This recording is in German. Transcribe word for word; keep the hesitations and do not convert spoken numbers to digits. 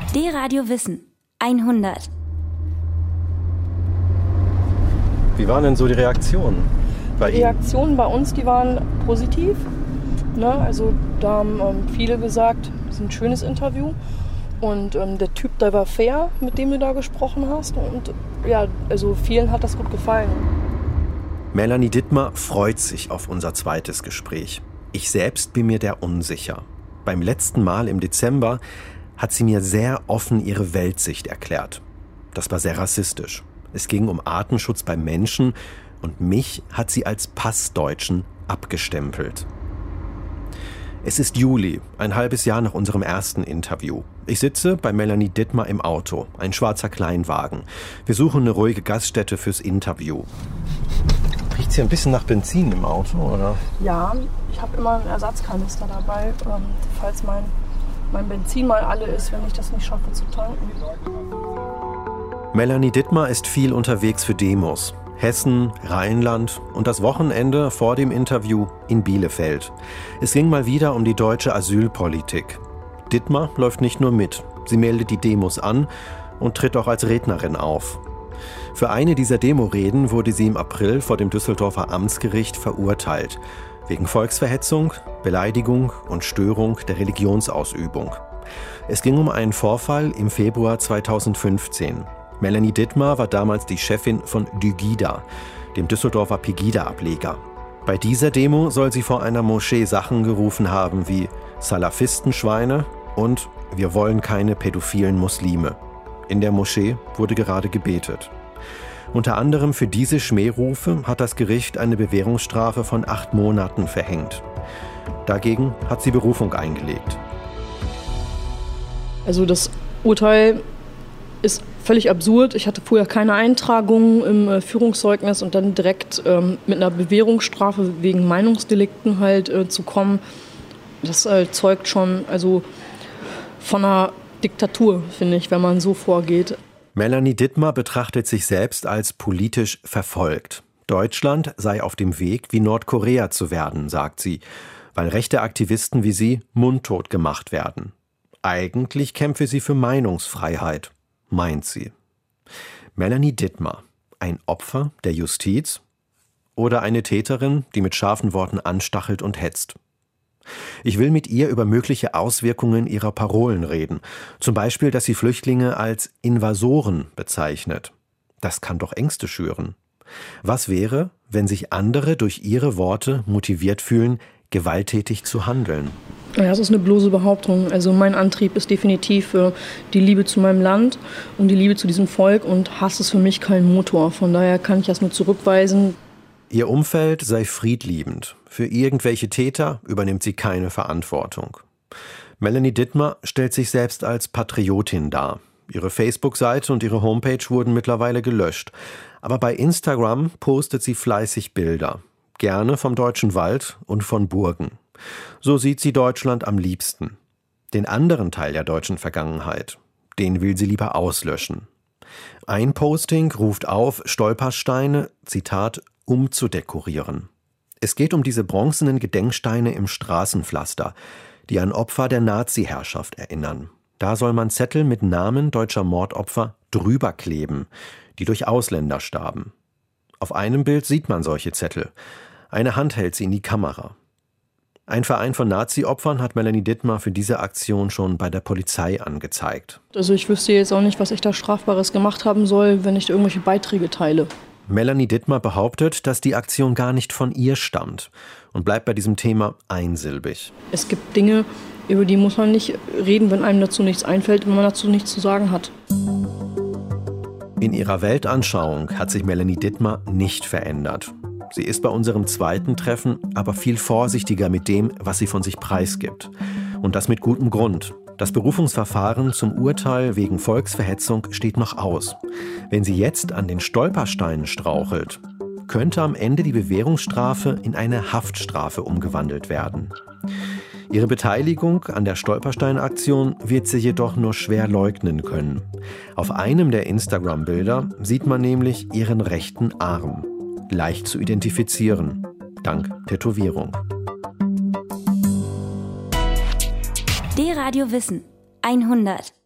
D-Radio Wissen hundert. Wie waren denn so die Reaktionen bei Die Ihnen? Reaktionen bei uns, die waren positiv. Ne? Also da haben ähm, viele gesagt, das ist ein schönes Interview. Und ähm, der Typ, der war fair, mit dem du da gesprochen hast. Und ja, also vielen hat das gut gefallen. Melanie Dittmer freut sich auf unser zweites Gespräch. Ich selbst bin mir der unsicher. Beim letzten Mal im Dezember hat sie mir sehr offen ihre Weltsicht erklärt. Das war sehr rassistisch. Es ging um Artenschutz beim Menschen und mich hat sie als Passdeutschen abgestempelt. Es ist Juli, ein halbes Jahr nach unserem ersten Interview. Ich sitze bei Melanie Dittmer im Auto, ein schwarzer Kleinwagen. Wir suchen eine ruhige Gaststätte fürs Interview. Riecht hier ein bisschen nach Benzin im Auto, oder? Ja, ich habe immer einen Ersatzkanister dabei, ähm, falls mein, mein Benzin mal alle ist, wenn ich das nicht schaffe zu tanken. Melanie Dittmer ist viel unterwegs für Demos. Hessen, Rheinland und das Wochenende vor dem Interview in Bielefeld. Es ging mal wieder um die deutsche Asylpolitik. Dittmer läuft nicht nur mit, sie meldet die Demos an und tritt auch als Rednerin auf. Für eine dieser Demoreden wurde sie im April vor dem Düsseldorfer Amtsgericht verurteilt, wegen Volksverhetzung, Beleidigung und Störung der Religionsausübung. Es ging um einen Vorfall im Februar zweitausendfünfzehn. Melanie Dittmer war damals die Chefin von Dygida, dem Düsseldorfer Pegida-Ableger. Bei dieser Demo soll sie vor einer Moschee Sachen gerufen haben wie Salafistenschweine und wir wollen keine pädophilen Muslime. In der Moschee wurde gerade gebetet. Unter anderem für diese Schmährufe hat das Gericht eine Bewährungsstrafe von acht Monaten verhängt. Dagegen hat sie Berufung eingelegt. Also das Urteil ist völlig absurd. Ich hatte vorher keine Eintragungen im äh, Führungszeugnis und dann direkt ähm, mit einer Bewährungsstrafe wegen Meinungsdelikten halt äh, zu kommen, das äh, zeugt schon also von einer Diktatur, finde ich, wenn man so vorgeht. Melanie Dittmer betrachtet sich selbst als politisch verfolgt. Deutschland sei auf dem Weg, wie Nordkorea zu werden, sagt sie, weil rechte Aktivisten wie sie mundtot gemacht werden. Eigentlich kämpfe sie für Meinungsfreiheit, meint sie. Melanie Dittmer, ein Opfer der Justiz oder eine Täterin, die mit scharfen Worten anstachelt und hetzt? Ich will mit ihr über mögliche Auswirkungen ihrer Parolen reden. Zum Beispiel, dass sie Flüchtlinge als Invasoren bezeichnet. Das kann doch Ängste schüren. Was wäre, wenn sich andere durch ihre Worte motiviert fühlen, gewalttätig zu handeln? Ja, das ist eine bloße Behauptung. Also mein Antrieb ist definitiv äh, die Liebe zu meinem Land und die Liebe zu diesem Volk und Hass ist für mich kein Motor. Von daher kann ich das nur zurückweisen. Ihr Umfeld sei friedliebend. Für irgendwelche Täter übernimmt sie keine Verantwortung. Melanie Dittmer stellt sich selbst als Patriotin dar. Ihre Facebook-Seite und ihre Homepage wurden mittlerweile gelöscht. Aber bei Instagram postet sie fleißig Bilder. Gerne vom deutschen Wald und von Burgen. So sieht sie Deutschland am liebsten. Den anderen Teil der deutschen Vergangenheit, den will sie lieber auslöschen. Ein Posting ruft auf, Stolpersteine, Zitat, umzudekorieren. Es geht um diese bronzenen Gedenksteine im Straßenpflaster, die an Opfer der Nazi-Herrschaft erinnern. Da soll man Zettel mit Namen deutscher Mordopfer drüber kleben, die durch Ausländer starben. Auf einem Bild sieht man solche Zettel. Eine Hand hält sie in die Kamera. Ein Verein von Nazi-Opfern hat Melanie Dittmer für diese Aktion schon bei der Polizei angezeigt. Also ich wüsste jetzt auch nicht, was ich da Strafbares gemacht haben soll, wenn ich irgendwelche Beiträge teile. Melanie Dittmer behauptet, dass die Aktion gar nicht von ihr stammt und bleibt bei diesem Thema einsilbig. Es gibt Dinge, über die muss man nicht reden, wenn einem dazu nichts einfällt, wenn man dazu nichts zu sagen hat. In ihrer Weltanschauung hat sich Melanie Dittmer nicht verändert. Sie ist bei unserem zweiten Treffen aber viel vorsichtiger mit dem, was sie von sich preisgibt. Und das mit gutem Grund. Das Berufungsverfahren zum Urteil wegen Volksverhetzung steht noch aus. Wenn sie jetzt an den Stolpersteinen strauchelt, könnte am Ende die Bewährungsstrafe in eine Haftstrafe umgewandelt werden. Ihre Beteiligung an der Stolperstein-Aktion wird sie jedoch nur schwer leugnen können. Auf einem der Instagram-Bilder sieht man nämlich ihren rechten Arm. Leicht zu identifizieren, dank Tätowierung. D-Radio Wissen hundert.